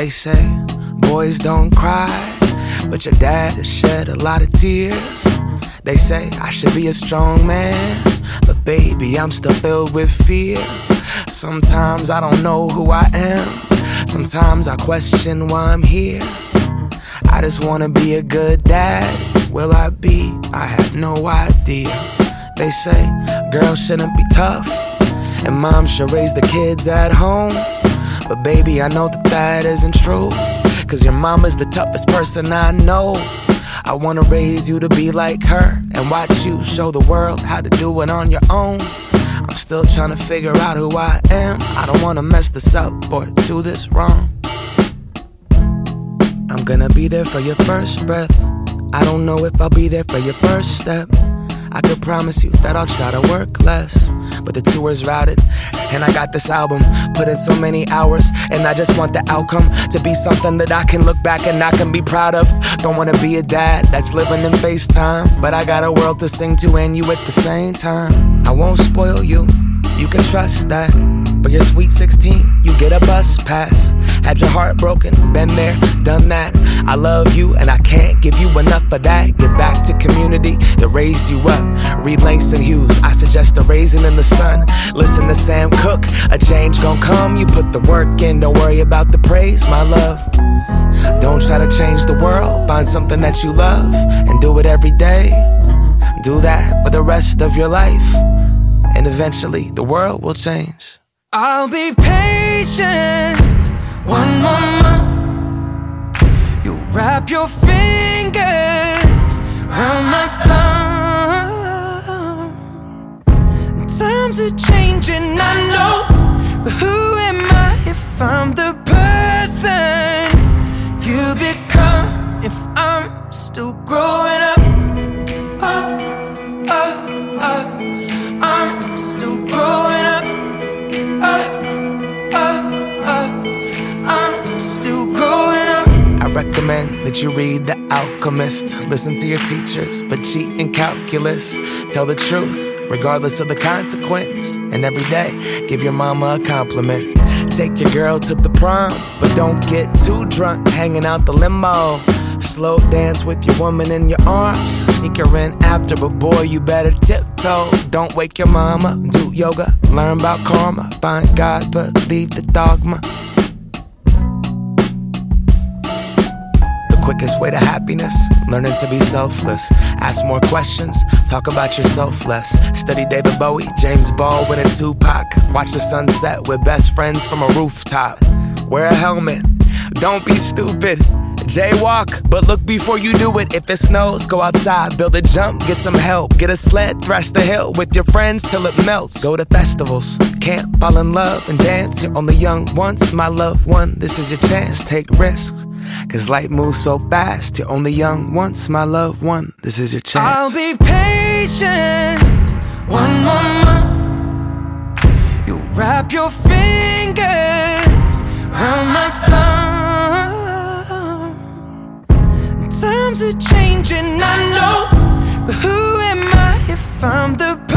They say boys don't cry, but your dad has shed a lot of tears. They say I should be a strong man, but baby, I'm still filled with fear. Sometimes I don't know who I am. Sometimes I question why I'm here. I just wanna be a good dad. Will I be? I have no idea. They say girls shouldn't be tough, and mom should raise the kids at home. But baby, I know that isn't true, 'cause your mama's the toughest person I know. I wanna raise you to be like her, and watch you show the world how to do it on your own. I'm still trying to figure out who I am. I don't wanna mess this up or do this wrong. I'm gonna be there for your first breath. I don't know if I'll be there for your first step. I could promise you that I'll try to work less, but the tour's routed, and I got this album, put in so many hours, and I just want the outcome to be something that I can look back and I can be proud of. Don't wanna be a dad that's living in FaceTime, but I got a world to sing to and you at the same time. I won't spoil you, you can trust that, but you're sweet 16, you get a bus pass. Had your heart broken, been there, done that. I love you and I can't give you enough of that. Get back to community that raised you up. Read Langston Hughes, I suggest a raisin in the sun. Listen to Sam Cooke, a change gon' come. You put the work in, don't worry about the praise, my love. Don't try to change the world, find something that you love and do it every day. Do that for the rest of your life, and eventually the world will change. I'll be patient, one more month. You wrap your fingers around my thumb. Times are changing, I know, but who am I if I'm the person you become? If I'm still growing up, I'm still growing up. I'm still growing up. I recommend that you read The Alchemist. Listen to your teachers, but cheat in calculus. Tell the truth, regardless of the consequence. And every day, give your mama a compliment. Take your girl to the prom, but don't get too drunk hanging out the limo. Slow dance with your woman in your arms. Sneak her in after, but boy, you better tiptoe. Don't wake your mama, do yoga, learn about karma. Find God, but leave the dogma. The quickest way to happiness, learning to be selfless. Ask more questions, talk about yourself less. Study David Bowie, James Baldwin and Tupac. Watch the sunset with best friends from a rooftop. Wear a helmet, don't be stupid. Jaywalk, but look before you do it. If it snows, go outside, build a jump, get some help. Get a sled, thrash the hill with your friends till it melts. Go to festivals, camp, fall in love and dance. You're only young once, my loved one. This is your chance, take risks, 'cause life moves so fast. You're only young once, my loved one. This is your chance. I'll be patient, one more month. You wrap your fingers around my thumb. Times are changing, I know, but who am I if I'm the